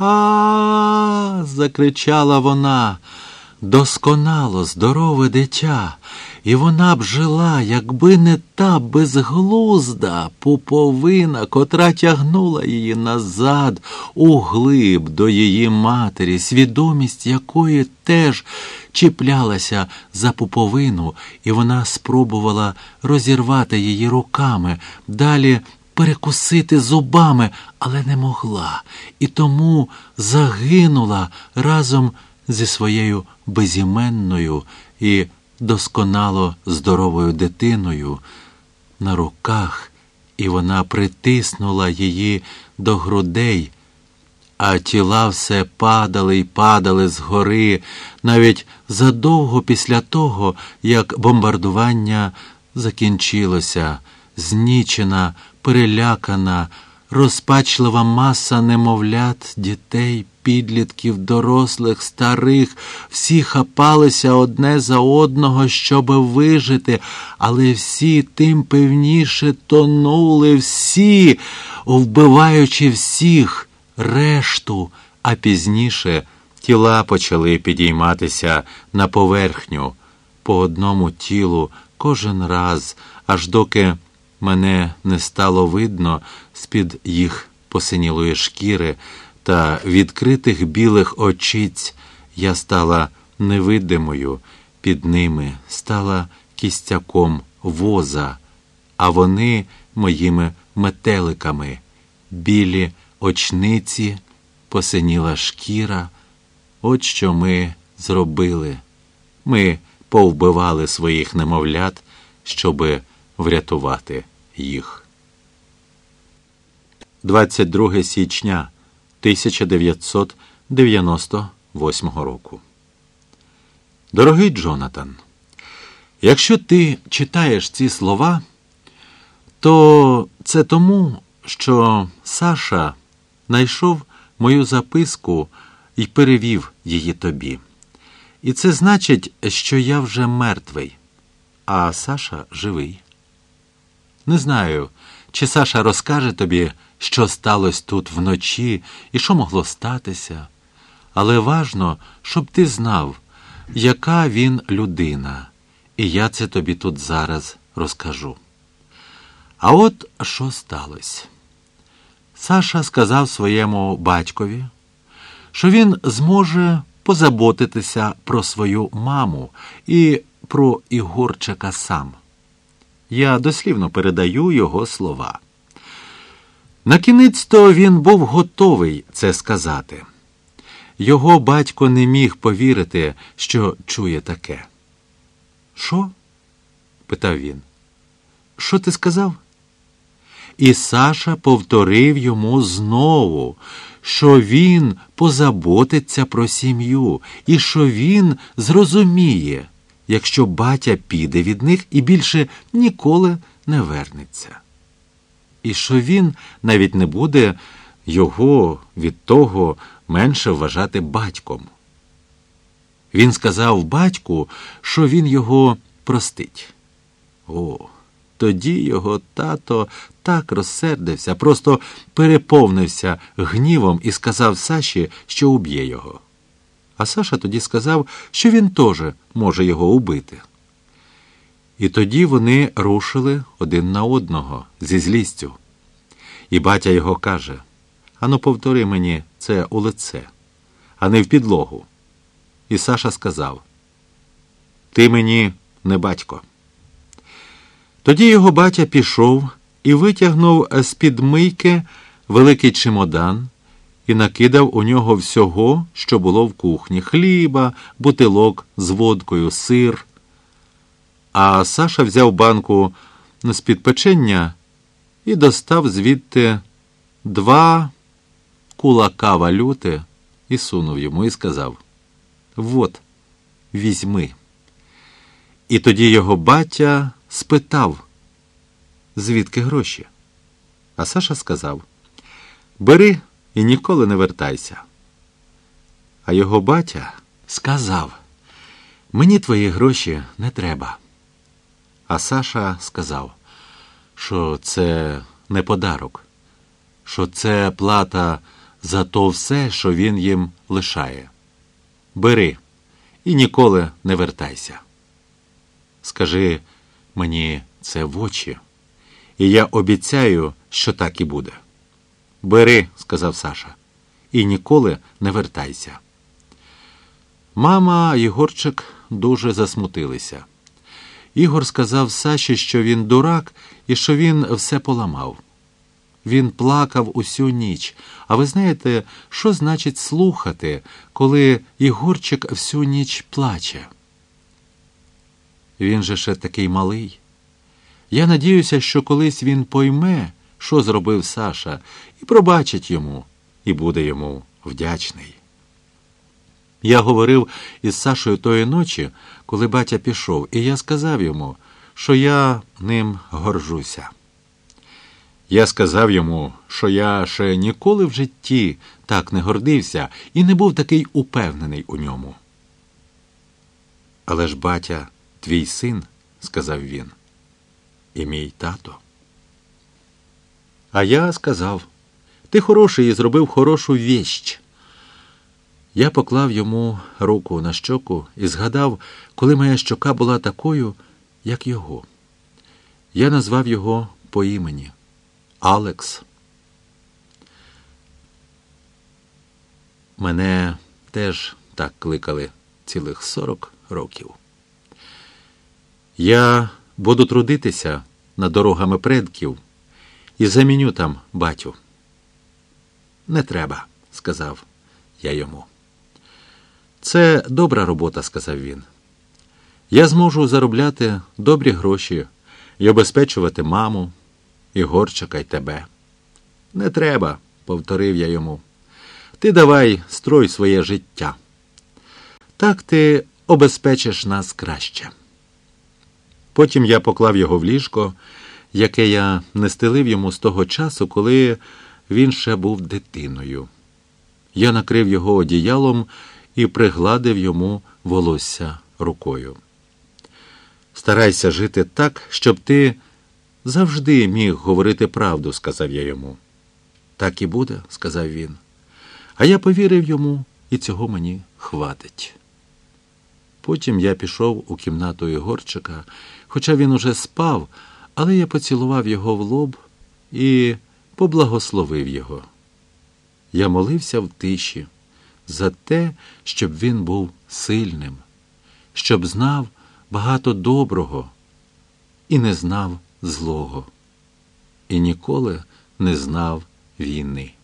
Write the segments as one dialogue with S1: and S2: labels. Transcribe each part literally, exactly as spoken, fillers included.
S1: А-а-а! Закричала вона. Досконало здорове дитя. І вона б жила, якби не та безглузда пуповина, котра тягнула її назад, углиб до її матері, свідомість якої теж чіплялася за пуповину, і вона спробувала розірвати її руками, далі перекусити зубами, але не могла, і тому загинула разом зі своєю безіменною і досконало здоровою дитиною на руках, і вона притиснула її до грудей, а тіла все падали й падали згори, навіть задовго після того, як бомбардування закінчилося. Знічена, перелякана, розпачлива маса немовлят, дітей, підлітків, дорослих, старих, всі хапалися одне за одного, щоб вижити, але всі тим певніше тонули, всі, вбиваючи всіх, решту, а пізніше тіла почали підійматися на поверхню, по одному тілу, кожен раз, аж доки мене не стало видно з-під їх посинілої шкіри та відкритих білих очиць, я стала невидимою, під ними стала кістяком воза, а вони моїми метеликами, білі очниці, посиніла шкіра. От що ми зробили. Ми повбивали своїх немовлят, щоби врятувати їх. двадцять друге січня тисяча дев'ятсот дев'яносто восьмого року. Дорогий Джонатан, якщо ти читаєш ці слова, то це тому, що Саша знайшов мою записку і перевів її тобі. І це значить, що я вже мертвий, а Саша живий. Не знаю, чи Саша розкаже тобі, що сталося тут вночі і що могло статися, але важно, щоб ти знав, яка він людина, і я це тобі тут зараз розкажу. А от що сталося. Саша сказав своєму батькові, що він зможе позаботитися про свою маму і про Ігорчика сам. Я дослівно передаю його слова. Накінець-то він був готовий це сказати. Його батько не міг повірити, що чує таке. «Що?» – питав він. «Що ти сказав?» І Саша повторив йому знову, що він позаботиться про сім'ю і що він зрозуміє, якщо батя піде від них і більше ніколи не вернеться. І що він навіть не буде його від того менше вважати батьком. Він сказав батьку, що він його простить. О, тоді його тато так розсердився, просто переповнився гнівом і сказав Саші, що уб'є його. А Саша тоді сказав, що він теж може його убити. І тоді вони рушили один на одного зі злістю. І батя його каже: «Ану, повтори мені це у лице, а не в підлогу». І Саша сказав: «Ти мені не батько». Тоді його батя пішов і витягнув з-під мийки великий чемодан і накидав у нього всього, що було в кухні: хліба, бутилок з водкою, сир. А Саша взяв банку з-під печення і достав звідти два кулака валюти і сунув йому і сказав: «Вот, візьми». І тоді його батя спитав: «Звідки гроші?» А Саша сказав: «Бери і ніколи не вертайся». А його батя сказав: «Мені твої гроші не треба». А Саша сказав, що це не подарок, що це плата за то все, що він їм лишає. Бери і ніколи не вертайся. Скажи мені це в очі, і я обіцяю, що так і буде. Бери, сказав Саша, і ніколи не вертайся. Мама, Єгорчик дуже засмутилися. Ігор сказав Саші, що він дурак і що він все поламав. Він плакав усю ніч. А ви знаєте, що значить слухати, коли Єгорчик всю ніч плаче? Він же ще такий малий. Я надіюся, що колись він пойме, що зробив Саша, і пробачить йому, і буде йому вдячний. Я говорив із Сашою тої ночі, коли батя пішов, і я сказав йому, що я ним горжуся. Я сказав йому, що я ще ніколи в житті так не гордився і не був такий упевнений у ньому. Але ж батя твій син, сказав він, і мій тато. А я сказав, ти хороший і зробив хорошу віщ. Я поклав йому руку на щоку і згадав, коли моя щока була такою, як його. Я назвав його по імені. Алекс. Мене теж так кликали цілих сорок років. Я буду трудитися над дорогами предків і заміню там батю. Не треба, сказав я йому. Це добра робота, сказав він. Я зможу заробляти добрі гроші і обезпечувати маму, Ігорчика й тебе. Не треба, повторив я йому. Ти давай строй своє життя. Так ти обезпечиш нас краще. Потім я поклав його в ліжко, яке я не стелив йому з того часу, коли він ще був дитиною. Я накрив його одіялом і пригладив йому волосся рукою. Старайся жити так, щоб ти завжди міг говорити правду, сказав я йому. Так і буде, сказав він. А я повірив йому, і цього мені хватить. Потім я пішов у кімнату Ігорчика, хоча він уже спав, але я поцілував його в лоб і поблагословив його. Я молився в тиші за те, щоб він був сильним, щоб знав багато доброго і не знав злого, і ніколи не знав війни.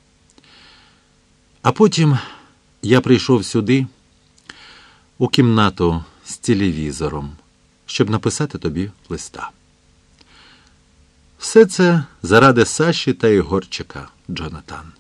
S1: А потім я прийшов сюди, у кімнату з телевізором, щоб написати тобі листа. Все це заради Саші та Ігорчика, Джонатан.